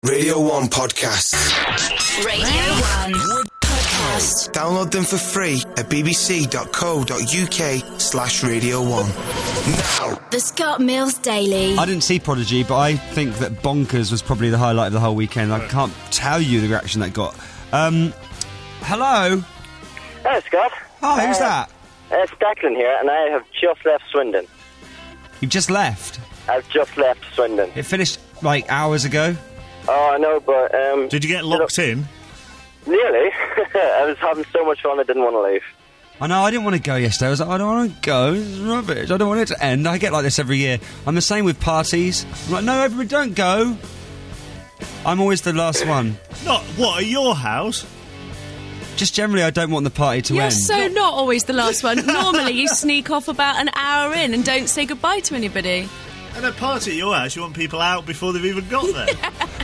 Radio 1 Podcasts. Radio 1 Podcast. Download them for free at bbc.co.uk/Radio 1. Now. The Scott Mills Daily. I didn't see Prodigy, but I think that Bonkers was probably the highlight of the whole weekend. I can't tell you the reaction that got. Hello? Hello, Scott. Oh, who's that? It's Declan here, and I have just left Swindon. You've just left? I've just left Swindon. It finished, like, hours ago? Oh, I know, but... Did you get locked in? Nearly. I was having so much fun, I didn't want to leave. I know, I didn't want to go yesterday. I was like, I don't want to go. It's rubbish. I don't want it to end. I get like this every year. I'm the same with parties. I'm like, no, everybody don't go. I'm always the last one. Not, what, at your house? Just generally, I don't want the party to You're end. so not always the last one. Normally, you sneak off about an hour in and don't say goodbye to anybody. At a party at your house, you want people out before they've even got there.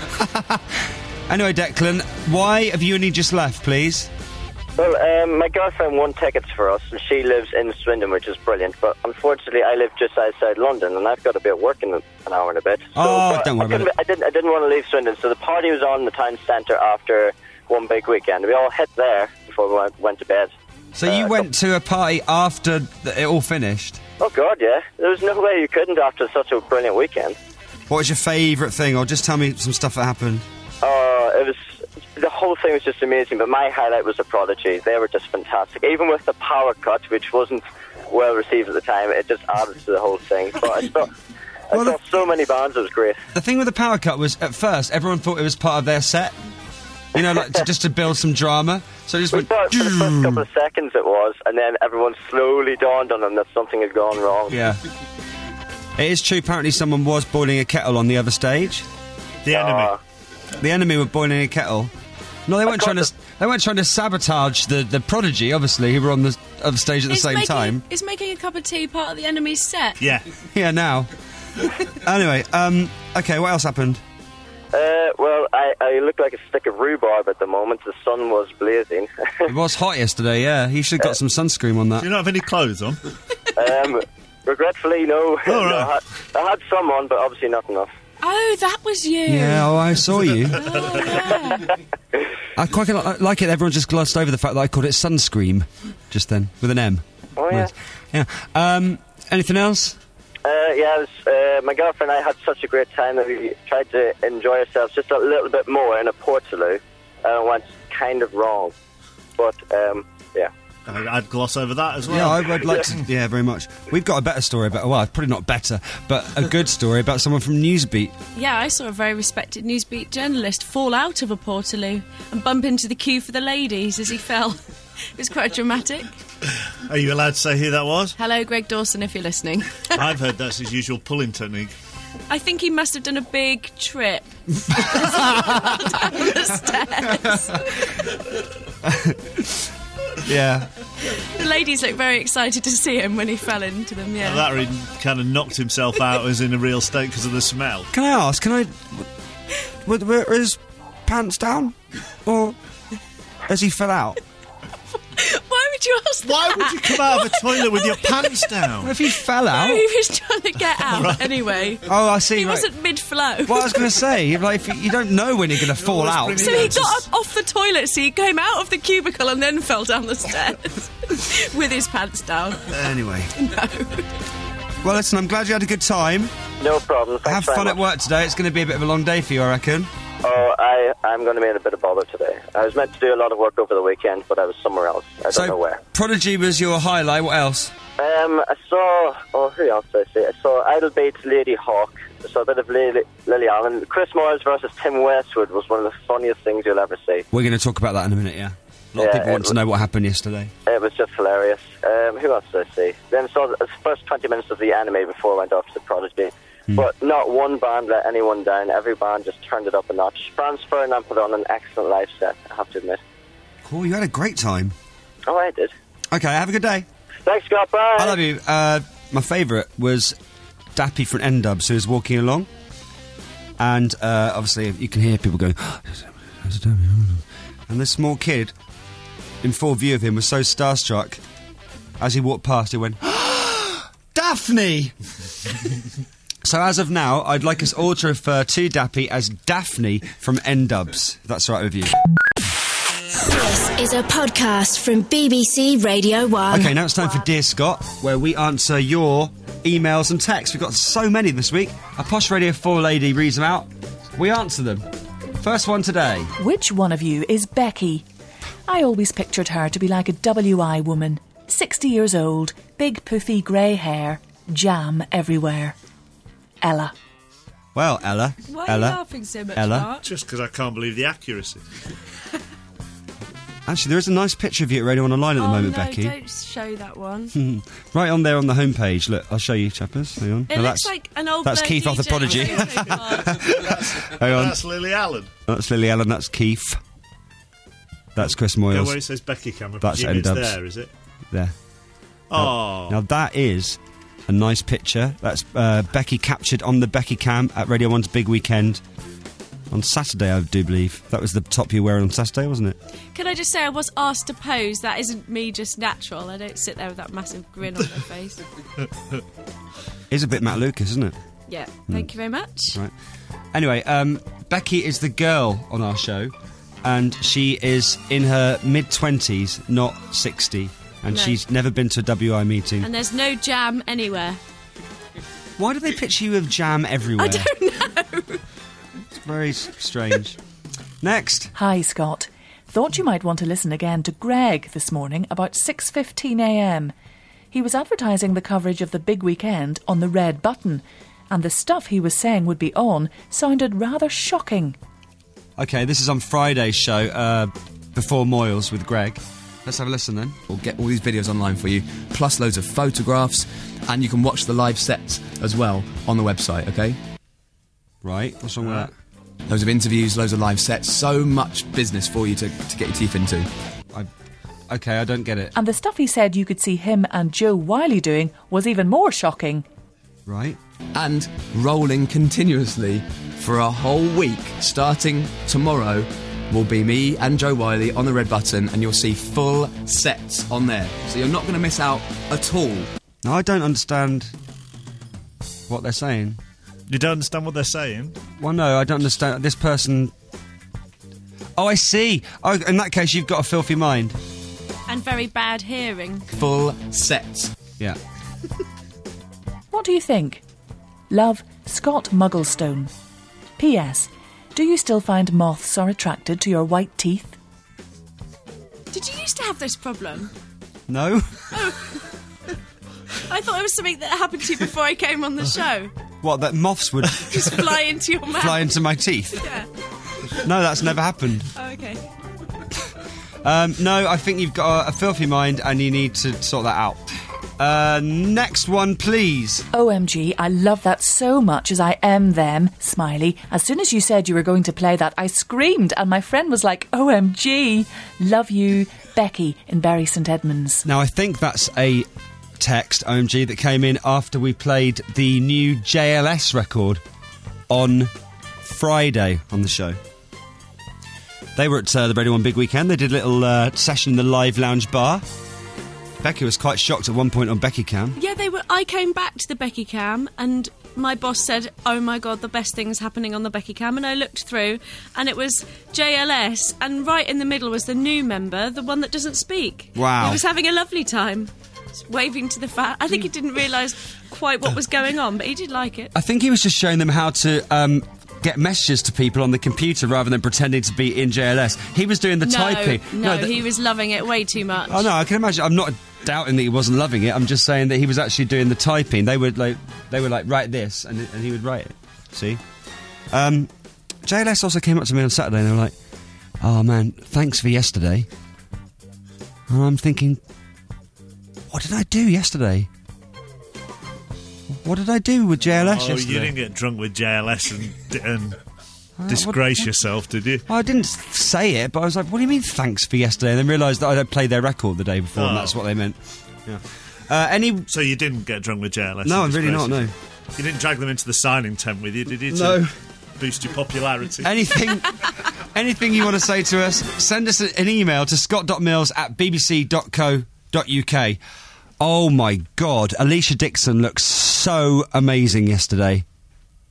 Anyway, Declan, why have you only just left, please? Well, my girlfriend won tickets for us, and she lives in Swindon, which is brilliant, but unfortunately I live just outside London, and I've got to be at work in an hour and a bit. So, don't worry about it. I didn't want to leave Swindon, so the party was on in the town centre after one big weekend. We all hit there before we went to bed. So you went to a party after it all finished? Oh, God, yeah. There was no way you couldn't after such a brilliant weekend. What was your favourite thing? Or just tell me some stuff that happened. The whole thing was just amazing, but my highlight was the Prodigy. They were just fantastic. Even with the power cut, which wasn't well received at the time, it just added to the whole thing. But I saw so many bands, it was great. The thing with the power cut was, at first, everyone thought it was part of their set. You know, like just to build some drama. So it just went... For the first couple of seconds it was, and then everyone slowly dawned on them that something had gone wrong. Yeah. It is true, apparently someone was boiling a kettle on the other stage. The enemy. The enemy were boiling a kettle. No, they weren't trying to sabotage the Prodigy, obviously, who were on the other stage at the same time. Is making a cup of tea part of the enemy's set? Yeah. Yeah, now. Anyway, okay, what else happened? Well, I look like a stick of rhubarb at the moment. The sun was blazing. It was hot yesterday, yeah. You should have got some sunscreen on that. Do you not have any clothes on? Regretfully, no. Oh, right. I had some on, but obviously not enough. Oh, that was you. Yeah, I saw you. Oh, yeah. I quite like it. Everyone just glossed over the fact that I called it sunscream just then, with an M. Oh, yeah. Nice. Yeah. Anything else? My girlfriend and I had such a great time that we tried to enjoy ourselves just a little bit more in a Portaloo, and it went kind of wrong. But, yeah. I'd gloss over that as well. Yeah, I'd like to. Yeah, very much. We've got a better story about, well, probably not better, but a good story about someone from Newsbeat. Yeah, I saw a very respected Newsbeat journalist fall out of a Portaloo and bump into the queue for the ladies as he fell. It was quite dramatic. Are you allowed to say who that was? Hello, Greg Dawson, if you're listening. I've heard that's his usual pulling technique. I think he must have done a big trip down the stairs. Yeah. The ladies looked very excited to see him when he fell into them, yeah. Well, that really kind of knocked himself out as in a real state because of the smell. Can I ask, were his pants down? Or as he fell out? Why would you ask that? Why would you come out of a toilet with your pants down? Well, if he fell out... No, he was trying to get out Right. anyway. Oh, I see. He right. wasn't mid-flow. Well, I was going to say, like, if you don't know when you're going to fall out. So he got up off the toilet seat, came out of the cubicle and then fell down the stairs with his pants down. Anyway. No. Well, listen, I'm glad you had a good time. No problem. Thanks Have very fun much. at work today. It's going to be a bit of a long day for you, I reckon. Oh, I'm going to be in a bit of bother today. I was meant to do a lot of work over the weekend, but I was somewhere else. I don't know where. Prodigy was your highlight. What else? I saw... Oh, who else did I see? I saw Idle Bates, Lady Hawk. I saw a bit of Lily Allen. Chris Moyles versus Tim Westwood was one of the funniest things you'll ever see. We're going to talk about that in a minute, yeah. A lot of people want to know what happened yesterday. It was just hilarious. Who else did I see? Then I saw the first 20 minutes of the anime before I went off to Prodigy. But not one band let anyone down. Every band just turned it up a notch. Franz Ferdinand put on an excellent live set, I have to admit. Cool, you had a great time. Oh, I did. Okay, have a good day. Thanks, Scott. Bye. I love you. My favourite was Dappy from N-Dubs, who was walking along. And obviously you can hear people going... And this small kid, in full view of him, was so starstruck. As he walked past, he went... Daphne! So as of now, I'd like us all to refer to Dappy as Daphne from N-Dubs, if that's all right with you. This is a podcast from BBC Radio 1. Okay, now it's time for Dear Scott, where we answer your emails and texts. We've got so many this week. A Posh Radio 4 lady reads them out. We answer them. First one today. Which one of you is Becky? I always pictured her to be like a WI woman. 60 years old, big poofy grey hair, jam everywhere. Ella. Well, Ella. Why are you laughing so much, Ella. Mark? Just because I can't believe the accuracy. Actually, there is a nice picture of you at Radio 1 Online at the moment, no, Becky. Don't show that one. Right on there on the homepage. Look, I'll show you, chappers. Hang on. It No, looks like an old that's Blur Keith off the DJ. Prodigy. Hang on. That's Lily Allen. That's Lily Allen, that's Keith. That's Chris Go Moyles. where it says Becky Cameron. That's Presume it's N-Dubs. there, is it? There. Oh. Now that is a nice picture. That's Becky captured on the Becky Cam at Radio 1's Big Weekend on Saturday, I do believe. That was the top you were wearing on Saturday, wasn't it? Can I just say I was asked to pose? That isn't me just natural. I don't sit there with that massive grin on my face. It's a bit Matt Lucas, isn't it? Yeah, thank you very much. Right. Anyway, Becky is the girl on our show, and she is in her mid-20s, not 60, and No. she's never been to a WI meeting. And there's no jam anywhere. Why do they picture you with jam everywhere? I don't know. It's very strange. Next. Hi, Scott. Thought you might want to listen again to Greg this morning about 6:15 a.m. He was advertising the coverage of the big weekend on the red button, and the stuff he was saying would be on sounded rather shocking. Okay, this is on Friday's show, Before Moyles with Greg. Let's have a listen then. We'll get all these videos online for you, plus loads of photographs, and you can watch the live sets as well on the website, okay? Right, what's wrong with that? Loads of interviews, loads of live sets, so much business for you to get your teeth into. Okay, I don't get it. And the stuff he said you could see him and Joe Wiley doing was even more shocking. Right. And rolling continuously for a whole week, starting tomorrow, will be me and Joe Wiley on the red button, and you'll see full sets on there. So you're not going to miss out at all. Now, I don't understand what they're saying. You don't understand what they're saying? Well, no, I don't understand. This person... Oh, I see. Oh, in that case, you've got a filthy mind. And very bad hearing. Full sets. Yeah. What do you think? Love, Scott Mugglestone. P.S. Do you still find moths are attracted to your white teeth? Did you used to have this problem? No? I thought it was something that happened to you before I came on the show. What, that moths would Just fly into your mouth. fly into my teeth? Yeah. No, that's never happened. Oh, okay. No, I think you've got a filthy mind and you need to sort that out. Next one, please. OMG, I love that so much as I am them, smiley. As soon as you said you were going to play that, I screamed and my friend was like, OMG, love you, Becky in Bury St Edmunds. Now, I think that's a text, OMG, that came in after we played the new JLS record on Friday on the show. They were at the Radio 1 Big Weekend. They did a little session in the Live Lounge bar. Becky was quite shocked at one point on Becky Cam. Yeah, they were. I came back to the Becky Cam and my boss said, oh my God, the best thing's happening on the Becky Cam. And I looked through and it was JLS, and right in the middle was the new member, the one that doesn't speak. Wow. He was having a lovely time, just waving to the fan. I think he didn't realise quite what was going on, but he did like it. I think he was just showing them how to get messages to people on the computer rather than pretending to be in JLS. He was doing the typing. No, he was loving it way too much. Oh no, I can imagine. I'm not doubting that he wasn't loving it. I'm just saying that he was actually doing the typing. They were like write this, and he would write it. See, JLS also came up to me on Saturday and they were like, "Oh man, thanks for yesterday." And I'm thinking, what did I do yesterday? What did I do with JLS yesterday? You didn't get drunk with JLS and disgrace yourself, did you? I didn't say it, but I was like, what do you mean thanks for yesterday? And then realised that I don't play their record the day before, and that's what they meant. Yeah. So you didn't get drunk with JLS? No, I'm really not, no. You didn't drag them into the signing tent with you, did you? No. To boost your popularity? Anything you want to say to us, send us an email to scott.mills@bbc.co.uk. Oh my God, Alicia Dixon looks so amazing yesterday.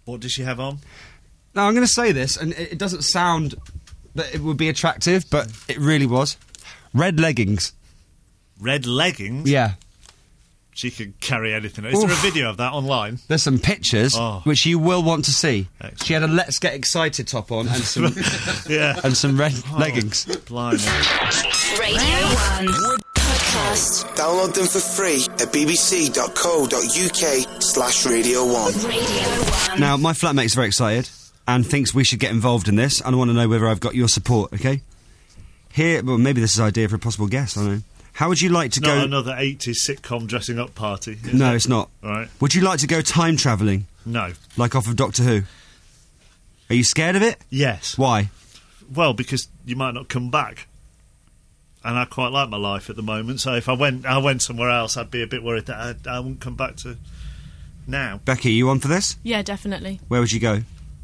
What does she have on? Now, I'm going to say this, and it doesn't sound that it would be attractive, but it really was. Red leggings. Red leggings? Yeah. She could carry anything. Is there a video of that online? There's some pictures which you will want to to Excellent. She had a Let's Get Excited top on and some Yeah. and some red leggings. Blimey. Radio 1 podcast. Download them for free at bbc.co.uk/Radio1. Radio 1. Now, my flatmate's very excited and thinks we should get involved in this, and I want to know whether I've got your support, okay? Here, well, maybe this is an idea for a possible guest, I don't know. How would you like to Not go... another 80s sitcom dressing up party. Is No, it? it's not. All right. Would you like to go time travelling, No. like off of Doctor Who? Are you scared of it? Yes. Why? Well, because you might not come back. And I quite like my life at the moment, so if I went somewhere else, I'd be a bit worried that I wouldn't come back to now. Becky, you on for this? Yeah, definitely. Where would you go?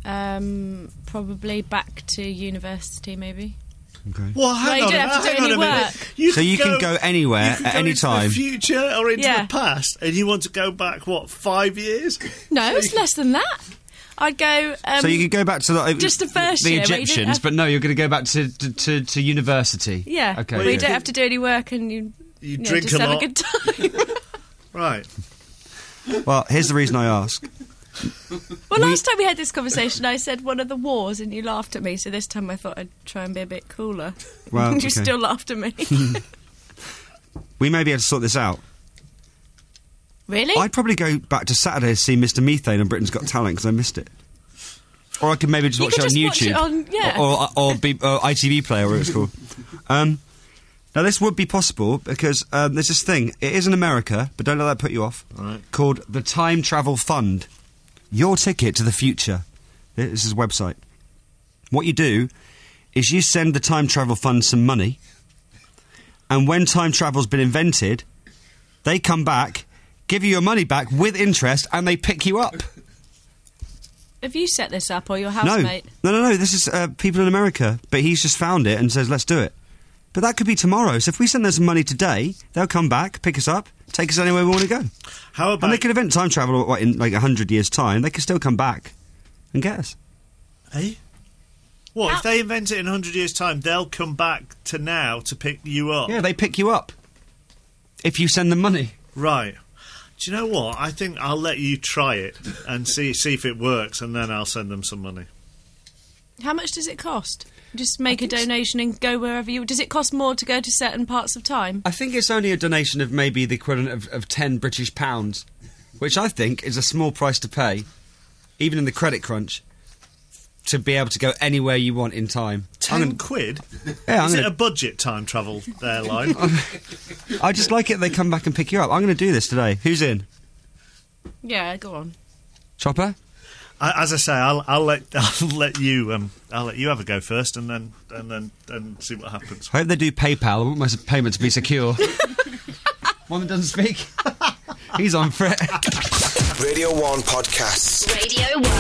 Probably back to university, maybe. Okay. Well, hang you on, don't have to do hang on any a minute. work. So you can go anywhere you can at go any into time. the future or into Yeah. the past, and you want to go back, 5 years? No, it's less than that. I'd go. So you could go back to just the first the year, where you didn't Egyptians, have- but no, you're going to go back to university. Yeah. Okay. Where you don't have to do any work and you drink just a have lot. a good time. Right. Well, here's the reason I ask. Well, last time we had this conversation, I said one of the wars, and you laughed at me. So this time, I thought I'd try and be a bit cooler. Well, you okay. still laughed at me. We may be able to sort this out. Really? I'd probably go back to Saturday to see Mr. Methane on Britain's Got Talent because I missed it. Or I could maybe just You watch could it on just watch YouTube. it on- yeah. Or ITV Player, whatever it's called. Now, this would be possible because there's this thing. It is in America, but don't let that put you off. Right. Called the Time Travel Fund. Your ticket to the future. This is a website. What you do is you send the Time Travel Fund some money, and when time travel's been invented, they come back, give you your money back with interest, and they pick you up. Have you set this up or your housemate? No. This is people in America, but he's just found it and says, let's do it. But that could be tomorrow. So if we send them some money today, they'll come back, pick us up, take us anywhere we want to go. How about... And they could invent time travel in like 100 years' time. They could still come back and get us. Eh? What, if they invent it in 100 years' time, they'll come back to now to pick you up? Yeah, they pick you up if you send them money. Right. Do you know what? I think I'll let you try it and see if it works, and then I'll send them some money. How much does it cost? Just make a donation and go wherever you... Does it cost more to go to certain parts of time? I think it's only a donation of maybe the equivalent of 10 British pounds, which I think is a small price to pay, even in the credit crunch, to be able to go anywhere you want in time. 10 quid? Yeah, Is it a budget time travel airline? I just like it they come back and pick you up. I'm going to do this today. Who's in? Yeah, go on. Chopper? As I say, I'll let you have a go first, and then see what happens. I hope they do PayPal. I want my payment to be secure. One that doesn't speak. He's on for it. Radio 1 podcasts. Radio 1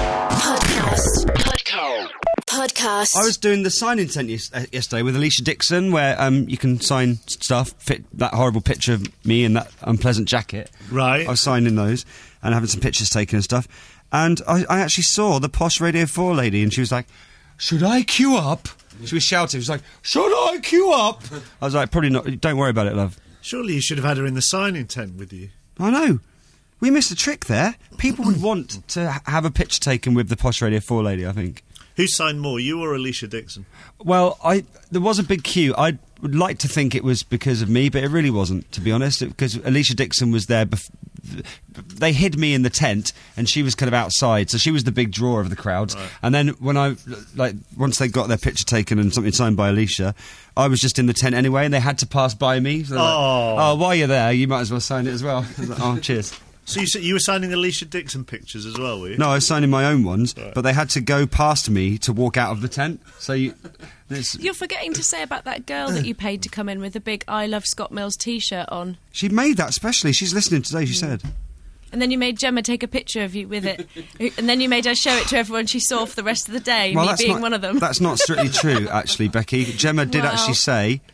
podcast. I was doing the sign-in tent yesterday with Alicia Dixon, where you can sign stuff, fit that horrible picture of me in that unpleasant jacket. Right. I was signing those and having some pictures taken and stuff. And I actually saw the posh Radio 4 lady, and she was like, should I queue up? She was shouting. She was like, should I queue up? I was like, probably not. Don't worry about it, love. Surely you should have had her in the signing tent with you. I know. We missed a trick there. People would want to have a picture taken with the posh Radio 4 lady, I think. Who signed more, you or Alicia Dixon? Well, there was a big queue. I would like to think it was because of me, but it really wasn't, to be honest, because Alicia Dixon was there. They hid me in the tent, and she was kind of outside, so she was the big draw of the crowds. Right. And then once they got their picture taken and something signed by Alicia, I was just in the tent anyway, and they had to pass by me. So while you're there, you might as well sign it as well. I was like, oh, cheers. So you were signing Alicia Dixon pictures as well, were you? No, I was signing my own ones, Right. but they had to go past me to walk out of the tent. So You're forgetting to say about that girl that you paid to come in with the big I Love Scott Mills T-shirt on. she made that specially. She's listening today, she said. And then you made Gemma take a picture of you with it. And then you made her show it to everyone she saw for the rest of the day, me being one of them. That's not strictly true, actually, Becky. Gemma did Well. actually say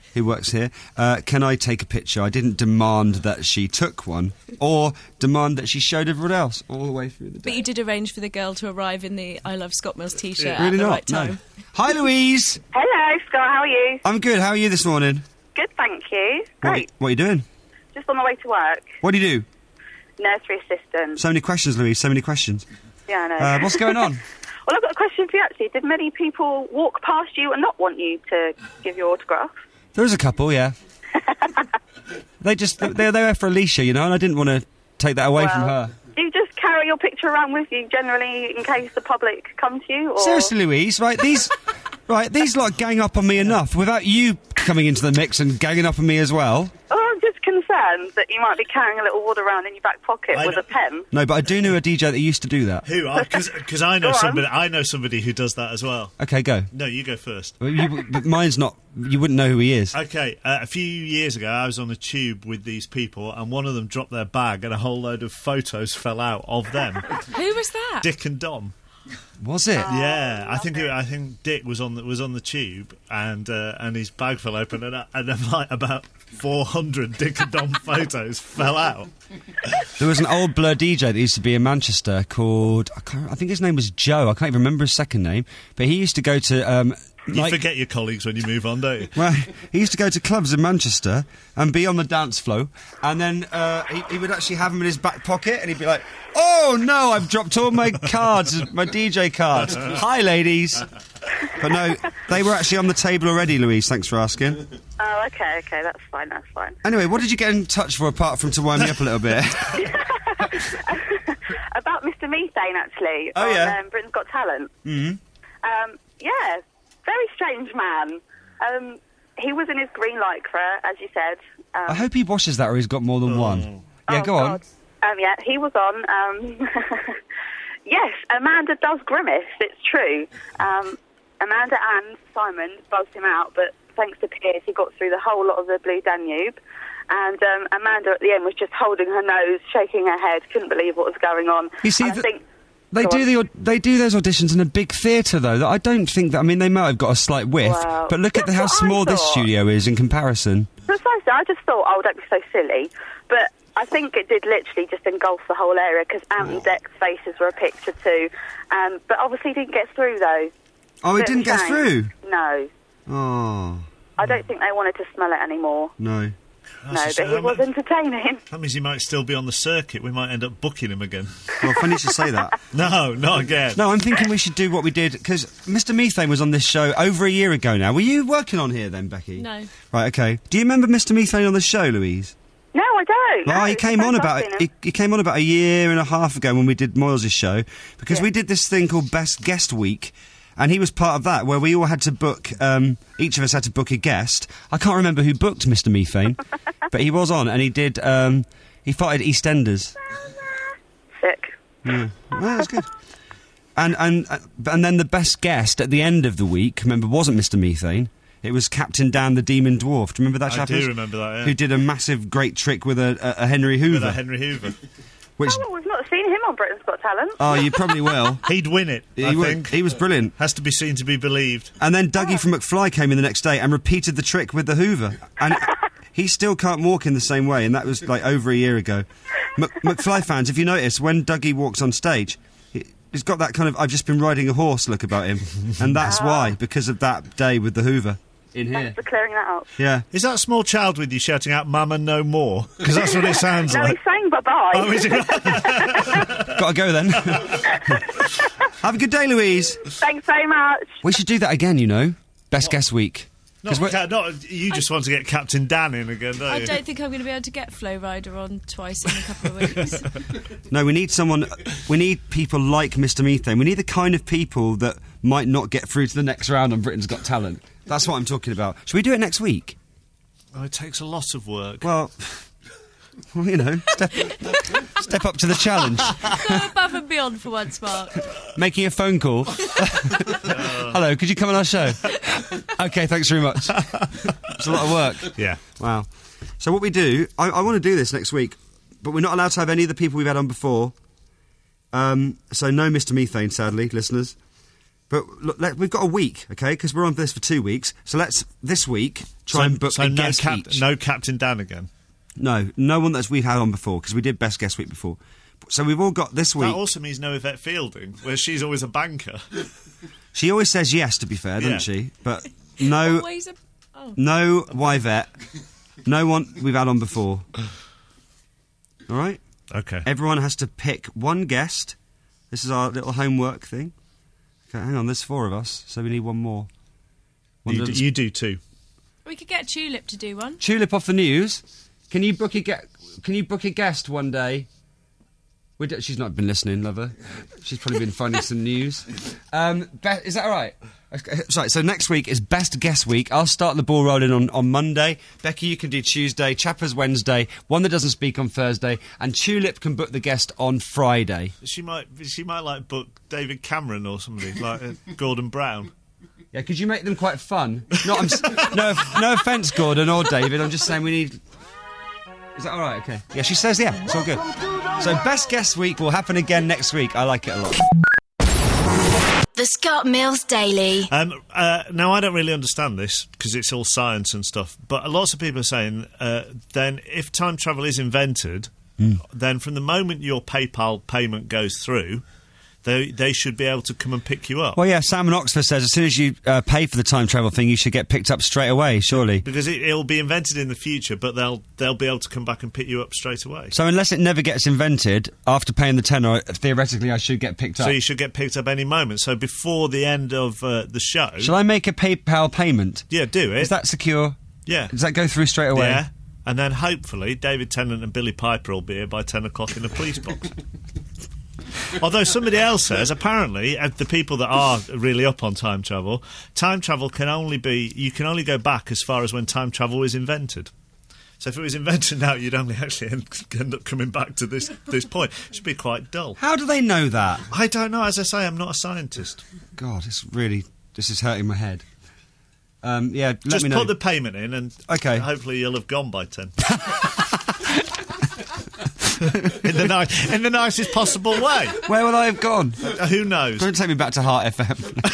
who works here. Can I take a picture? I didn't demand that she took one, or demand that she showed everyone else all the way through the day. But you did arrange for the girl to arrive in the I Love Scott Mills t-shirt at Really the not? right time. No. Hi, Louise. Hello, Scott. How are you? I'm good. How are you this morning? Good, thank you. Great. What are you doing? Just on the way to work. What do you do? Nursery assistant. So many questions, Louise. So many questions. Yeah, I know. What's going on? Well, I've got a question for you, actually. Did many people walk past you and not want you to give your autograph? There was a couple, yeah. They're there for Alicia, you know, and I didn't want to take that away from her. Do you just carry your picture around with you generally in case the public come to you? Or? Seriously, Louise, right? These lot gang up on me enough without you coming into the mix and ganging up on me as well. Oh, I'm just concerned that you might be carrying a little wad around in your back pocket with a pen. No, but I do know a DJ that used to do that. Who? Because I know somebody. I know somebody who does that as well. Okay, go. No, you go first. But mine's not. You wouldn't know who he is. Okay, a few years ago, I was on a tube with these people, and one of them dropped their bag, and a whole load of photos fell out of them. Who was that? Dick and Dom. Was it? Yeah, I think Dick was on the tube, and his bag fell open, and then like about 400 Dick and Dom photos fell out. There was an old Blur DJ that used to be in Manchester called I think his name was Joe. I can't even remember his second name, but he used to go to. You forget your colleagues when you move on, don't you? Well, he used to go to clubs in Manchester and be on the dance floor, and then he would actually have them in his back pocket, and he'd be like, "Oh no, I've dropped all my cards, my DJ cards. Hi, ladies." But no, they were actually on the table already, Louise. Thanks for asking. Oh, okay, that's fine. Anyway, what did you get in touch for apart from to wind me up a little bit? About Mr. Methane, actually. Oh, yeah. Britain's Got Talent. Mm-hmm. Yeah, very strange man. He was in his green lycra, as you said. I hope he washes that, or he's got more than one. Yeah, go on. Yeah, he was on. Yes, Amanda does grimace. It's true. Amanda and Simon buzzed him out, but thanks to Piers, he got through the whole lot of the Blue Danube. And Amanda at the end was just holding her nose, shaking her head, couldn't believe what was going on. You see, they do those auditions in a big theatre, though. That I don't think that. I mean, they might have got a slight whiff, but look at how small this studio is in comparison. Precisely, I just thought, oh, don't be so silly. But I think it did literally just engulf the whole area because Ant and Dec's faces were a picture too. But obviously, didn't get through though. Oh, it didn't get through. No. Oh. I don't think they wanted to smell it anymore. No. No, but he was entertaining. That means he might still be on the circuit. We might end up booking him again. Well, funny you should say that. No, not again. No, I'm thinking we should do what we did, because Mr. Methane was on this show over a year ago now. Were you working on here then, Becky? No. Right, okay. Do you remember Mr. Methane on the show, Louise? No, I don't. Well, he came on about it. He came on about a year and a half ago when we did Moyles' show, because we did this thing called Best Guest Week. And he was part of that, where we all had to book, each of us had to book a guest. I can't remember who booked Mr. Methane, but he was on, and he did, he fighted EastEnders. Sick. Yeah, well, that was good. And then the best guest at the end of the week, remember, wasn't Mr. Methane. It was Captain Dan the Demon Dwarf. Do you remember that chap? I do remember that, yeah. Who did a massive, great trick with a Henry Hoover. With a Henry Hoover. Which, we've not seen him on Britain's Got Talent. Oh, you probably will. He'd win it, I think. He was brilliant. Has to be seen to be believed. And then Dougie from McFly came in the next day and repeated the trick with the Hoover. And he still can't walk in the same way, and that was like over a year ago. McFly fans, if you notice, when Dougie walks on stage, he's got that kind of I've just been riding a horse look about him. And that's why, because of that day with the Hoover. In here. Thanks for clearing that up. Yeah. Is that a small child with you shouting out "Mama, no more"? Because that's what it sounds no, like. he's saying bye-bye. Oh, is it? Gotta go then. Have a good day, Louise. Thanks very much. We should do that again, you know. Best Guest Week. You just want to get Captain Dan in again, don't you? I don't think I'm going to be able to get Flo Rida on twice in a couple of weeks. No, we need someone. We need people like Mr. Methane. We need the kind of people that might not get through to the next round on Britain's Got Talent. That's what I'm talking about. Should we do it next week? Oh, it takes a lot of work. Well, you know, step up to the challenge. Go above and beyond for once, Mark. Making a phone call. Hello, could you come on our show? Okay, thanks very much. It's a lot of work. Yeah. Wow. So what we do, I want to do this next week, but we're not allowed to have any of the people we've had on before. So no Mr. Methane, sadly, listeners. But look, we've got a week, okay? Because we're on this for 2 weeks. So let's, this week, try and book a guest each. No Captain Dan again? No one that we've had on before, because we did Best Guest Week before. So we've all got this week. That also means no Yvette Fielding, where she's always a banker. She always says yes, to be fair, doesn't she? But no Yvette. No one we've had on before. All right? Okay. Everyone has to pick one guest. This is our little homework thing. Okay, hang on, there's 4 of us, so we need one more. You do 2. We could get Tulip to do one. Tulip off the news. Can you book a guest one day? She's not been listening, lover. She's probably been finding some news. Is that all right? Sorry, so next week is Best Guest Week. I'll start the ball rolling on Monday. Becky, you can do Tuesday. Chapper's Wednesday. One that doesn't speak on Thursday. And Tulip can book the guest on Friday. She might like book David Cameron or somebody, like Gordon Brown. Yeah, could you make them quite fun? No offence, Gordon or David. I'm just saying we need... Is that all right? Okay. Yeah, she says yeah. It's all good. So Best Guest Week will happen again next week. I like it a lot. The Scott Mills Daily. Now, I don't really understand this because it's all science and stuff, but lots of people are saying then if time travel is invented, then from the moment your PayPal payment goes through, they should be able to come and pick you up. Well, yeah, Sam in Oxford says as soon as you pay for the time travel thing, you should get picked up straight away, surely. Because it'll be invented in the future, but they'll be able to come back and pick you up straight away. So unless it never gets invented, after paying the tenner, theoretically I should get picked up. So you should get picked up any moment. So before the end of the show... Shall I make a PayPal payment? Yeah, do it. Is that secure? Yeah. Does that go through straight away? Yeah. And then hopefully David Tennant and Billy Piper will be here by 10 o'clock in a police box. Although somebody else says, apparently, the people that are really up on time travel can only go back as far as when time travel was invented. So if it was invented now, you'd only actually end up coming back to this point. It should be quite dull. How do they know that? I don't know. As I say, I'm not a scientist. God, this is hurting my head. Yeah, let me know. Just put the payment in and hopefully you'll have gone by 10. in the nicest possible way. Where will I have gone? Who knows? Don't take me back to Heart FM.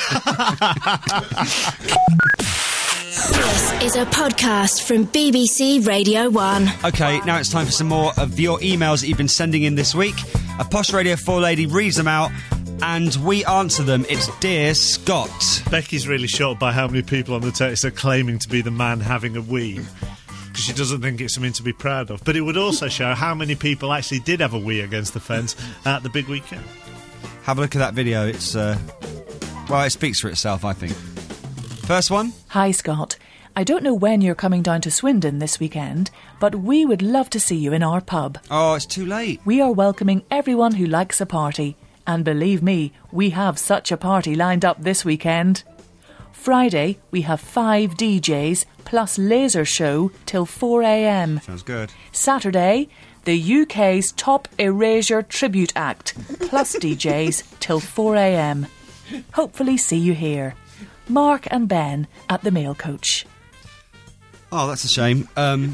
This is a podcast from BBC Radio 1. OK, now it's time for some more of your emails that you've been sending in this week. A Posh Radio 4 lady reads them out and we answer them. It's Dear Scott. Becky's really shocked by how many people on the text are claiming to be the man having a wee. Because she doesn't think it's something to be proud of. But it would also show how many people actually did have a wee against the fence at the big weekend. Have a look at that video. It's, it speaks for itself, I think. First one. Hi, Scott. I don't know when you're coming down to Swindon this weekend, but we would love to see you in our pub. Oh, it's too late. We are welcoming everyone who likes a party. And believe me, we have such a party lined up this weekend. Friday, we have 5 DJs plus laser show till 4 a.m. Sounds good. Saturday, the UK's top Erasure tribute act plus DJs till 4 a.m. Hopefully see you here. Mark and Ben at the Mail Coach. Oh, that's a shame.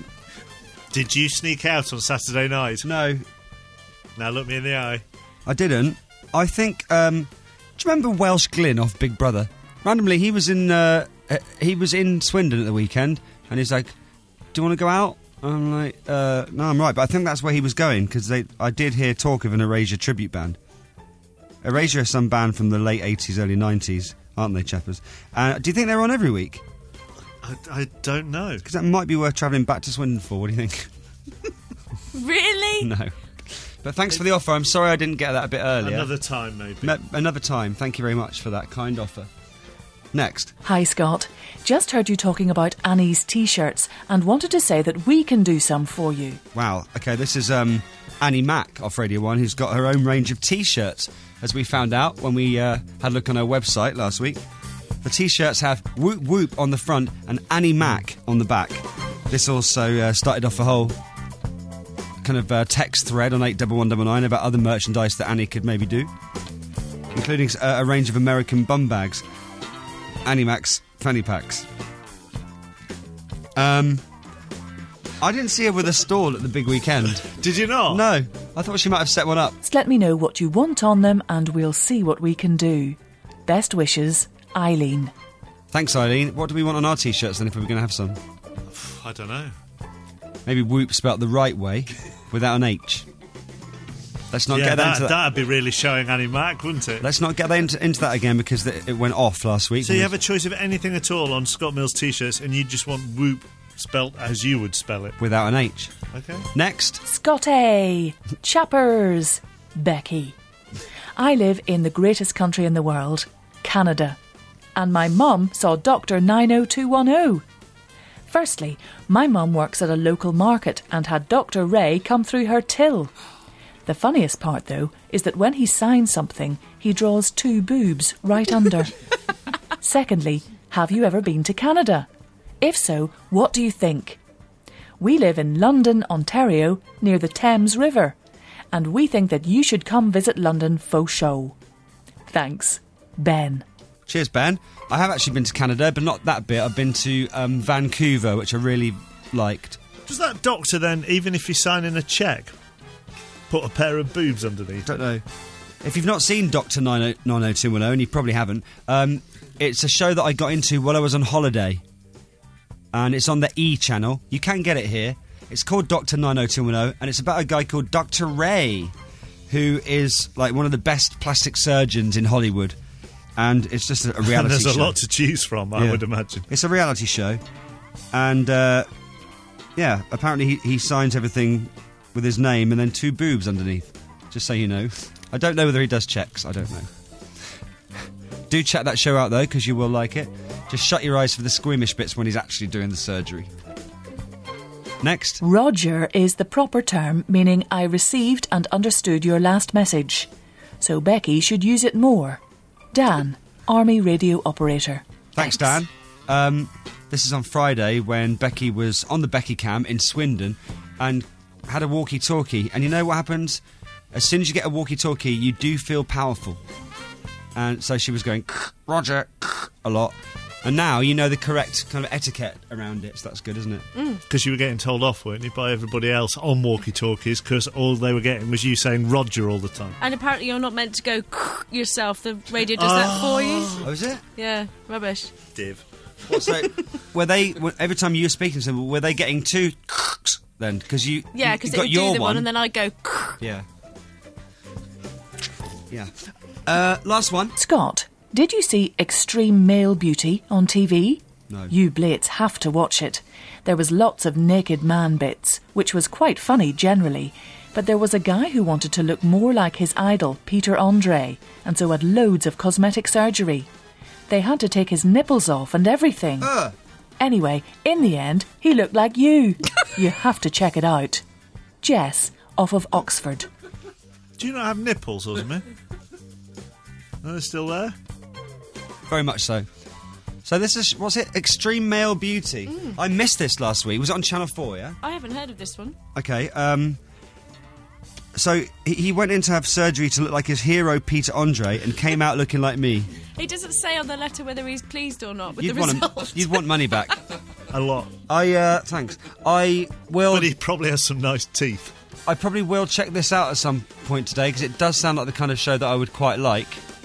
Did you sneak out on Saturday night? No. Now look me in the eye. I didn't. I think... do you remember Welsh Glyn off Big Brother? Randomly, he was in Swindon at the weekend, and he's like, "Do you want to go out?" I'm like, "No, I'm right." But I think that's where he was going because I did hear talk of an Erasure tribute band. Erasure are some band from the late '80s, early '90s, aren't they, chappers? Do you think they're on every week? I don't know because that might be worth travelling back to Swindon for. What do you think? Really? No. But thanks for the offer. I'm sorry I didn't get that a bit earlier. Another time, maybe. Another time. Thank you very much for that kind offer. Next. Hi, Scott. Just heard you talking about Annie's T-shirts and wanted to say that we can do some for you. Wow. OK, this is Annie Mack off Radio 1 who's got her own range of T-shirts, as we found out when we had a look on her website last week. The T-shirts have Whoop Whoop on the front and Annie Mack on the back. This also started off a whole kind of text thread on 81199 about other merchandise that Annie could maybe do, including a range of American bum bags. Annie Mac's fanny packs. I didn't see her with a stall at the big weekend. Did you not? No. I thought she might have set one up. Just let me know what you want on them and we'll see what we can do. Best wishes, Eileen. Thanks, Eileen. What do we want on our T-shirts then if we were going to have some? I don't know. Maybe Whoop spelt the right way, without an H. Let's not get into that. That'd be really showing Annie Mac, wouldn't it? Let's not get into that again because it went off last week. So you have a choice of anything at all on Scott Mills T-shirts and you just want Whoop spelt as you would spell it. Without an H. Okay. Next. Scotty. Chappers. Becky. I live in the greatest country in the world, Canada. And my mum saw Dr. 90210. Firstly, my mum works at a local market and had Dr. Ray come through her till. The funniest part, though, is that when he signs something, he draws 2 boobs right under. Secondly, have you ever been to Canada? If so, what do you think? We live in London, Ontario, near the Thames River, and we think that you should come visit London faux show. Thanks, Ben. Cheers, Ben. I have actually been to Canada, but not that bit. I've been to Vancouver, which I really liked. Does that doctor then, even if he's signing a cheque, put a pair of boobs underneath? Don't know. If you've not seen Dr. 90210, and you probably haven't, it's a show that I got into while I was on holiday. And it's on the E channel. You can get it here. It's called Dr. 90210, and it's about a guy called Dr. Ray, who is like one of the best plastic surgeons in Hollywood. And it's just a reality and there's show. a lot to choose from, I would imagine. It's a reality show. And, apparently he signs everything with his name and then 2 boobs underneath. Just so you know. I don't know whether he does checks. I don't know. Do check that show out, though, because you will like it. Just shut your eyes for the squeamish bits when he's actually doing the surgery. Next. Roger is the proper term, meaning I received and understood your last message. So Becky should use it more. Dan, Army radio operator. Thanks, Dan. This is on Friday when Becky was on the Becky Cam in Swindon and had a walkie-talkie. And you know what happens? As soon as you get a walkie-talkie, you do feel powerful. And so she was going, Roger, a lot. And now you know the correct kind of etiquette around it, so that's good, isn't it? Because you were getting told off, weren't you, by everybody else on walkie-talkies, because all they were getting was you saying Roger all the time. And apparently you're not meant to go yourself. The radio does that for you. Oh, is it? Yeah, rubbish. Div. What, so, every time you were speaking to them, were they getting 2 then? Because you Yeah, because it got would your do the one and then I'd go Yeah. Yeah. Last one. Scott, did you see Extreme Male Beauty on TV? No. You Blitz have to watch it. There was lots of naked man bits, which was quite funny generally, but there was a guy who wanted to look more like his idol, Peter Andre, and so had loads of cosmetic surgery. They had to take his nipples off and everything. Anyway, in the end, he looked like you. You have to check it out. Jess, off of Oxford. Do you not have nipples or something? Are they still there? Very much so. So this is, what's it? Extreme Male Beauty. I missed this last week. Was it on Channel 4, yeah? I haven't heard of this one. Okay, so he went in to have surgery to look like his hero Peter Andre and came out looking like me. He doesn't say on the letter whether he's pleased or not with You'd the result. you'd want money back. A lot. Thanks. I will... But he probably has some nice teeth. I probably will check this out at some point today because it does sound like the kind of show that I would quite like.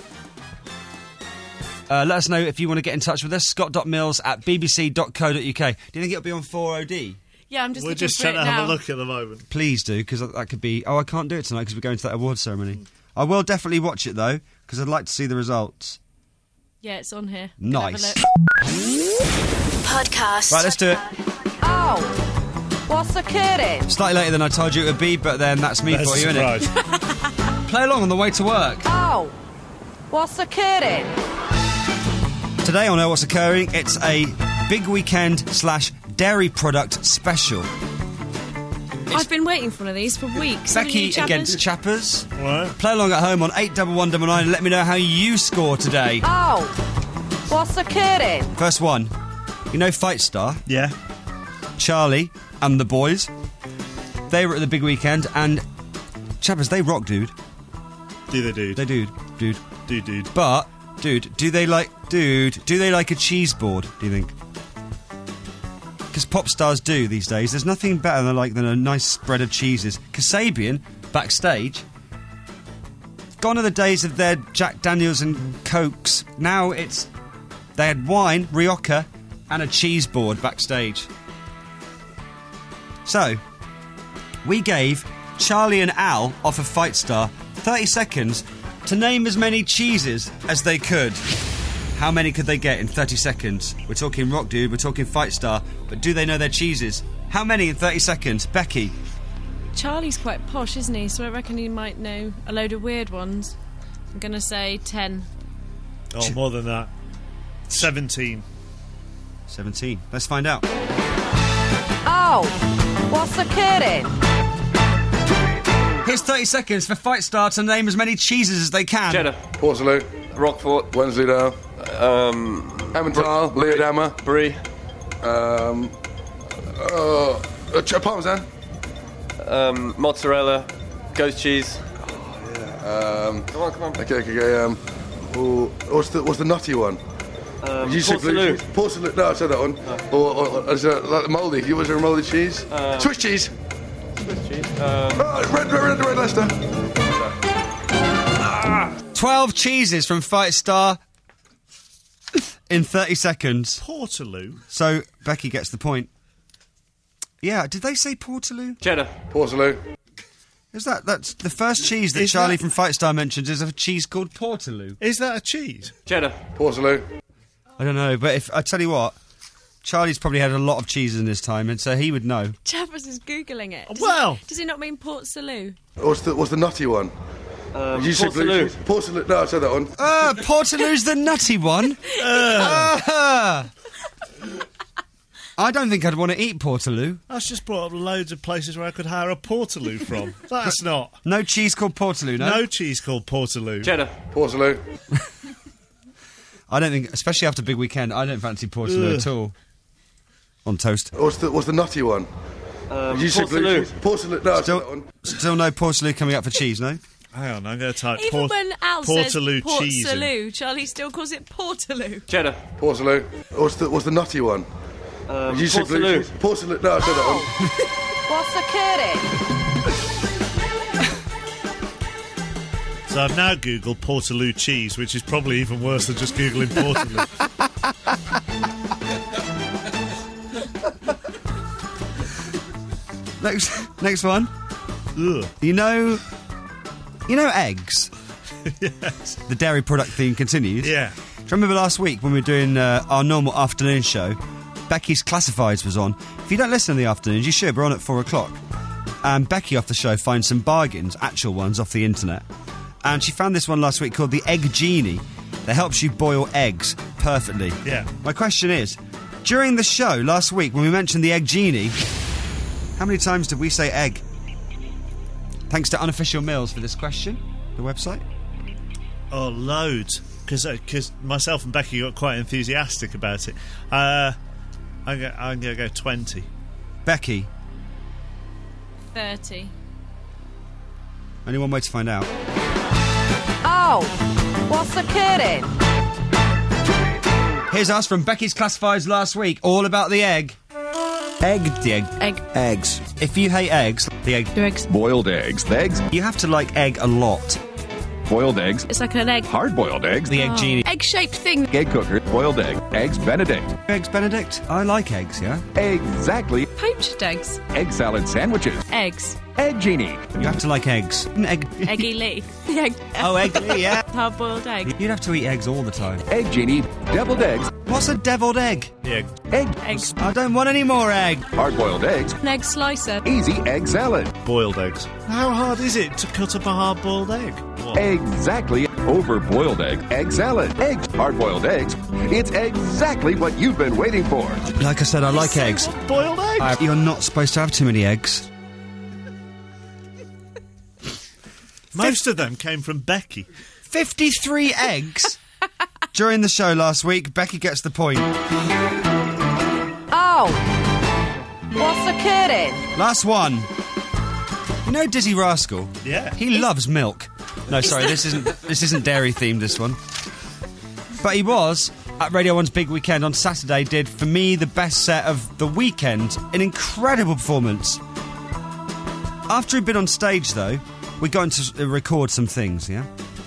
Let us know if you want to get in touch with us. scott.mills@bbc.co.uk. Do you think it'll be on 4OD? Yeah, I'm just We're looking just for trying it to now. have a look at the moment. Please do, because that could be... Oh, I can't do it tonight because we're going to that awards ceremony. I will definitely watch it, though, because I'd like to see the results. Yeah, it's on here. Nice. Have a look. Podcast. Right, let's do it. Oh, what's occurring? Slightly later than I told you it would be, but then that's me There's for a you, innit? surprise. Play along on the way to work. Oh, what's occurring? Today on Know What's Occurring, it's a big weekend / dairy product special. I've been waiting for one of these for weeks. haven't you, Becky Chappers? against Chappers. Right. Play along at home on 81199 and let me know how you score today. Oh, what's occurring? First one. You know Fight Star? Yeah. Charlie and the boys. They were at the big weekend and Chappers, they rock, dude. Do they, dude? They do, dude. Dude. But, dude, do they like a cheese board, do you think? Because pop stars do these days. There's nothing better than a nice spread of cheeses. Kasabian, backstage, Gone are the days of their Jack Daniels and Cokes. Now they had wine, Rioja, and a cheese board backstage. So, we gave Charlie and Al off of Fight Star 30 seconds to name as many cheeses as they could. How many could they get in 30 seconds? We're talking Rock Dude, we're talking Fight Star, but do they know their cheeses? How many in 30 seconds? Becky? Charlie's quite posh, isn't he? So I reckon he might know a load of weird ones. I'm going to say 10. Oh, more than that. 17. 17. Let's find out. Oh, what's occurring? Here's 30 seconds for Fight Star to name as many cheeses as they can. Cheddar. Portslade. Roquefort. Wensleydale. Emmental. Leerdammer. Brie. Parmesan. Mozzarella. Ghost cheese. Come on. Okay. What's the nutty one? Portaloo. Portaloo. No, I said that one. Or is it like mouldy? Was there a mouldy cheese? Swiss cheese. Swiss cheese. Red Leicester. 12 cheeses from Fight Star in 30 seconds. Portaloo? So, Becky gets the point. Yeah, did they say Portaloo? Cheddar. Portaloo. That's the first cheese that Charlie from Fight Star mentions is a cheese called Portaloo. Is that a cheese? Cheddar. Portaloo. I don't know, but if I tell you what, Charlie's probably had a lot of cheeses in his time, and so he would know. Chappers is Googling it. Does he not mean Port Salut? What's the nutty one? Portaloo. Portaloo. No, I said that one. Portaloo's the nutty one. I don't think I'd want to eat Portaloo. That's just brought up loads of places where I could hire a Portaloo from. That's not. No cheese called Portaloo, no? No cheese called Portaloo. Cheddar. Portaloo. I don't think, especially after Big Weekend, I don't fancy Portaloo at all. On toast. What's the nutty one? Portaloo. Portaloo. No, I said that one. Still no Portaloo coming up for cheese, no? Hang on, I'm going to type Even when Al says Portaloo Port cheese. Salut, Charlie still calls it Portaloo. Cheddar. Portaloo. What's the nutty one? Portaloo. Portaloo. No, I said that one. What's occurring? So I've now Googled Portaloo cheese, which is probably even worse than just Googling Portaloo. Next one. Ugh. You know eggs? Yes. The dairy product theme continues. Yeah. Do you remember last week when we were doing our normal afternoon show? Becky's Classifieds was on. If you don't listen in the afternoons, you should. We're on at 4 o'clock. And Becky off the show finds some bargains, actual ones, off the internet. And she found this one last week called the Egg Genie that helps you boil eggs perfectly. Yeah. My question is, during the show last week when we mentioned the Egg Genie, how many times did we say egg? Thanks to Unofficial Meals for this question, the website. Oh, loads. Because myself and Becky got quite enthusiastic about it. I'm going to go 20. Becky. 30. Only one way to find out. Oh, what's occurring? Here's us from Becky's Classifieds last week, all about the egg. Egg. Eggs. If you hate eggs, the egg. Your eggs. Boiled eggs. The eggs. You have to like egg a lot. Boiled eggs. It's like an egg. Hard-boiled eggs. The Egg Genie. Egg-shaped thing. Egg cooker. Boiled egg. Eggs Benedict. Eggs Benedict? I like eggs, yeah? Exactly. Poached eggs. Egg salad sandwiches. Eggs. Egg Genie. You have to like eggs. Eggy Lee. The egg. Oh, Egg Lee, yeah. Hard-boiled egg. You'd have to eat eggs all the time. Egg Genie. Deviled eggs. What's a deviled egg? Yeah. Egg. Eggs. I don't want any more egg. Hard-boiled eggs. An egg slicer. Easy egg salad. Boiled eggs. How hard is it to cut up a hard-boiled egg? What? Exactly. Over boiled egg. Egg salad. Eggs. Hard-boiled eggs. It's exactly what you've been waiting for. Like I said, I like eggs. Boiled eggs? You're not supposed to have too many eggs. Most of them came from Becky. 53 eggs? During the show last week, Becky gets the point. Oh, what's occurring? Last one. You know Dizzy Rascal? Yeah. He loves milk. No, sorry, this isn't dairy themed, this one. But he was at Radio 1's Big Weekend on Saturday, did, for me, the best set of the weekend. An incredible performance. After he'd been on stage, though, we got him to record some things, yeah?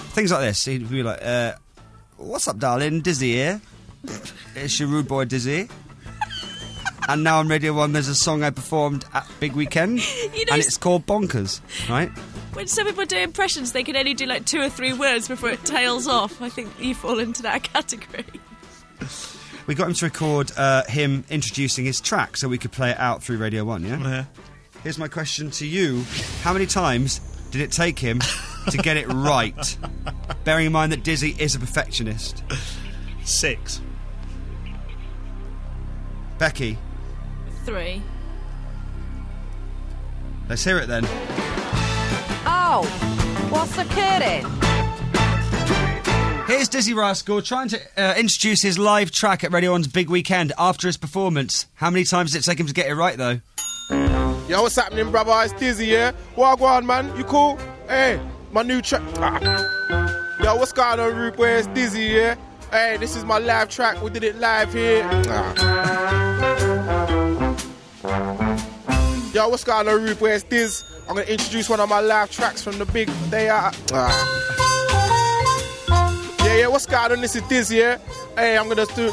things like this. He'd be like, "What's up, darling? Dizzy here. It's your rude boy Dizzy." And now on Radio 1 there's a song I performed at Big Weekend, and it's called Bonkers, right? When some people do impressions, they can only do like 2 or 3 words before it tails off. I think you fall into that category. We got him to record him introducing his track so we could play it out through Radio 1, yeah? Yeah. Here's my question to you. How many times did it take him to get it right? Bearing in mind that Dizzy is a perfectionist. 6. Becky? 3. Let's hear it then. Oh, what's occurring? Here's Dizzy Rascal trying to introduce his live track at Radio 1's Big Weekend after his performance. How many times did it take him to get it right, though? Yo, what's happening, brother? It's Dizzy, yeah? Wagwan, man. You cool? Hey, my new track. Yo, what's going on, Rude Boy? It's Dizzy, yeah? Hey, this is my live track. We did it live here. Yo, what's going on, Rude Boy? It's Diz. I'm going to introduce one of my live tracks from the big day out. Yeah, what's going on? This is Diz, yeah? Hey, I'm going to do...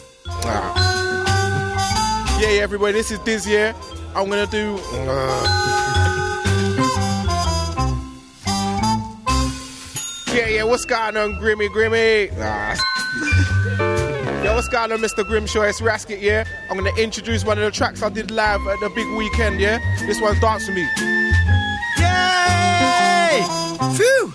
Yeah, everybody, this is Diz, yeah? I'm going to do... Yeah, what's going on, Grimmy? Yo, what's going on, Mr. Grimshaw? It's Rasket, yeah? I'm going to introduce one of the tracks I did live at the Big Weekend, yeah? This one's Dance With Me. Yay! Phew!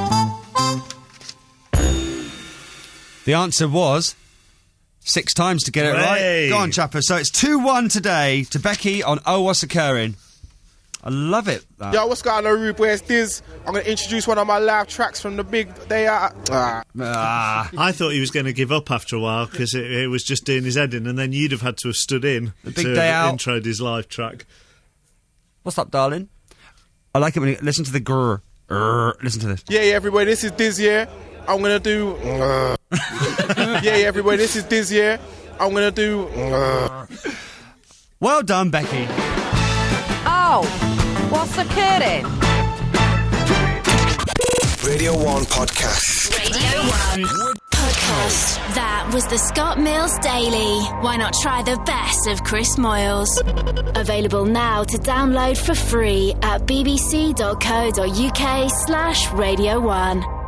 The answer was 6 times to get it right. Go on, Chapper. So it's 2-1 today to Becky on Oh What's Occurring. I love it. Yo, what's going on, Rude Boy? It's Diz. I'm going to introduce one of my live tracks from the big day out. I thought he was going to give up after a while because it was just doing his head in, and then you'd have had to have stood in the big day out. Introed his live track. What's up, darling? I like it when you listen to the grrr. Listen to this. Yeah, everybody, this is Diz, yeah? I'm going to do... Yeah, everybody, this is Diz, yeah? I'm going to do... Well done, Becky. Oh, what's occurring? Radio 1 Podcast. Radio 1 Podcast. That was the Scott Mills Daily. Why not try the best of Chris Moyles? Available now to download for free at bbc.co.uk/Radio 1.